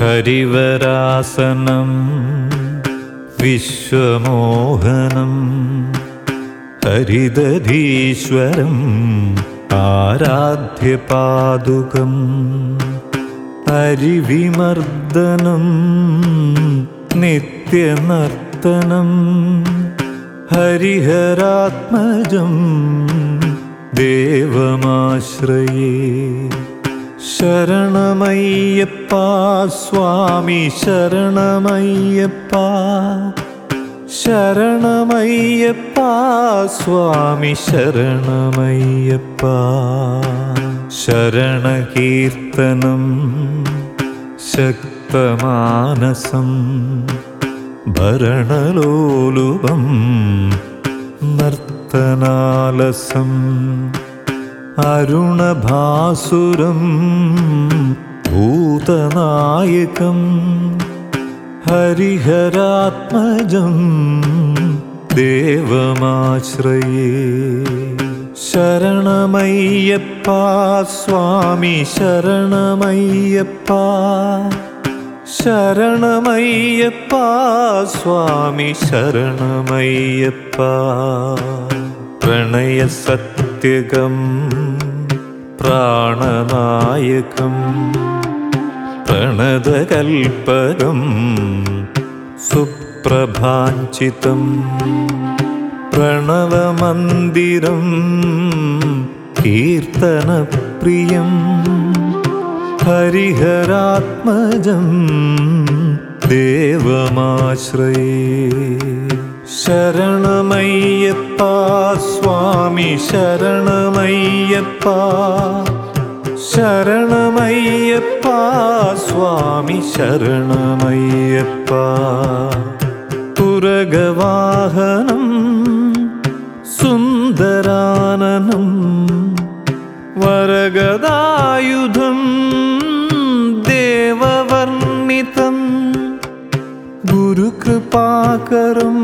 ഹരിവരാസനം വിശ്വമോഹനം ഹരിദധീശ്വരം ആരാധ്യപാദുകം ഹരിവിമർദ്ദനം നിത്യനർത്തനം ഹരിഹരാത്മജം ദേവമാശ്രയേ. ശരണമയ്യപ്പ സ്വാമി ശരണമയ്യപ്പ, ശരണമയ്യപ്പ സ്വാമി ശരണമയ്യപ്പ. ശരണകീർത്തനം ശക്തമാനസം ഭരണലോലുപം നർത്തനാലസം അരുണഭാസുരം ഭൂതനായകം ഹരിഹരാത്മജം ദേവമാശ്രയേ. ശരണമയ്യപ്പ സ്വാമി ശരണമയ്യപ്പ, ശരണമയ്യപ്പ സ്വാമി ശരണമയ്യപ്പ. പ്രണയസത്യകം പ്രാണനായകം പ്രണതകൽപകം സുപ്രഭാഞ്ചിതം പ്രണവമന്ദിരം കീർത്തനപ്രിയം ഹരിഹരാത്മജം ദേവമാശ്രയേ. ശരണമയ്യപ്പ സ്വാമി ശരണമയ്യപ്പ, ശരണമയ്യപ്പ സ്വാമി ശരണമയ്യപ്പ. തുരഗവാഹനം സുന്ദരാനനം വരഗദായുധം ദേവവർണ്ണിതം ഗുരുകൃപാകരം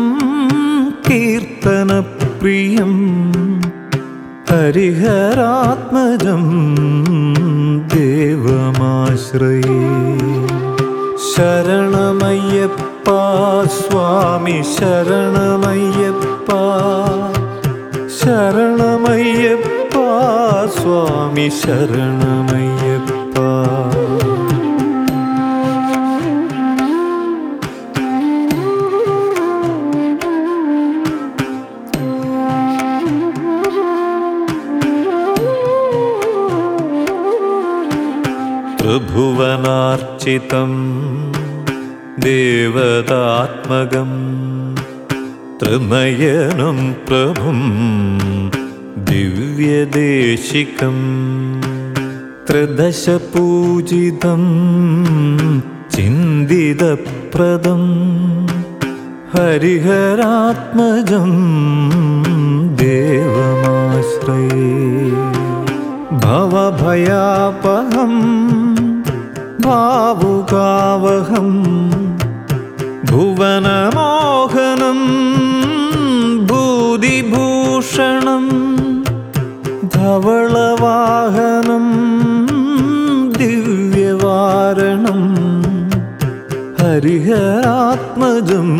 കീർത്തനപ്രിയം ഹരിഹരാത്മജം ദേവമാശ്രയേ. ശരണമയ്യപ്പ സ്വാമി ശരണമയ്യപ്പ, ശരണമയ്യപ്പ സ്വാമി ശരണമയ്യപ്പ. ത്രിഭുവനാർച്ചിതം ദേവതാത്മകം ത്രിനയനം പ്രഭും ദിവ്യദേശികം ത്രിദശപൂജിതം ചിന്തിതപ്രദം ഹരിഹരാത്മജം ദേവമാശ്രയേ. ഭവഭയാപഹം ഭാവുകാവഹം ഭുവനമോഹനം ഭൂതിഭൂഷണം ധവളവാഹനം ദിവ്യവാരണം ഹരിഹരാത്മജം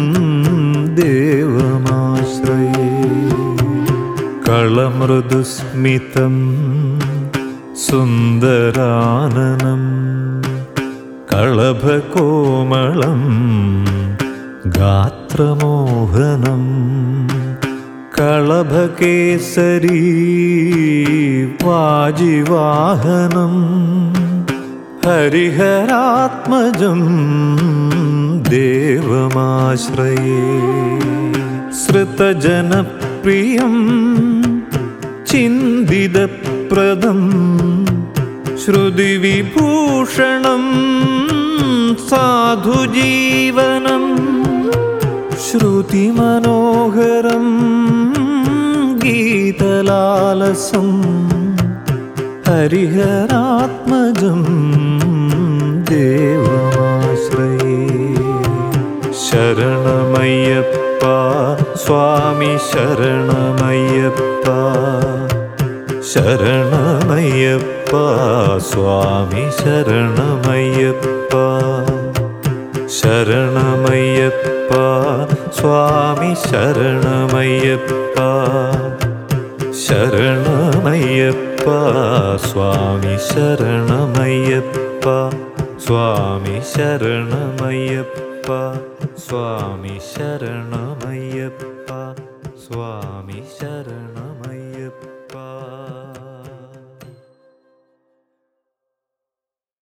ദേവമാശ്രയേ. കളമൃദുസ്മിതം സുന്ദരാനനം കളഭകോമളം ഗാത്രമോഹനം കളഭകേസരീ വാജിവാഹനം ഹരിഹരാത്മജം ദേവമാശ്രയേ. ശ്രുതജനപ്രിയം ചിന്തിതപ്രദം ശ്രുതിവിഭൂഷണം സാധുജീവനം ശ്രുതിമനോഹരം ഗീതലാലസം ഹരിഹരാത്മജം ദേവമാശ്രയേ. ശരണമയ്യപ്പ സ്വാമി ശരണമയ്യപ്പ, ശരണമയ്യപ്പ സ്വാമി ശരണമയ്യപ്പ ശരണമയ്യപ്പ സ്വാമി ശരണമയ്യപ്പ ശരണമയ്യപ്പ സ്വാമി ശരണമയ്യപ്പ സ്വാമി ശരണമയ്യപ്പ സ്വാമി ശരണമയ്യപ്പ സ്വാമി ശരണം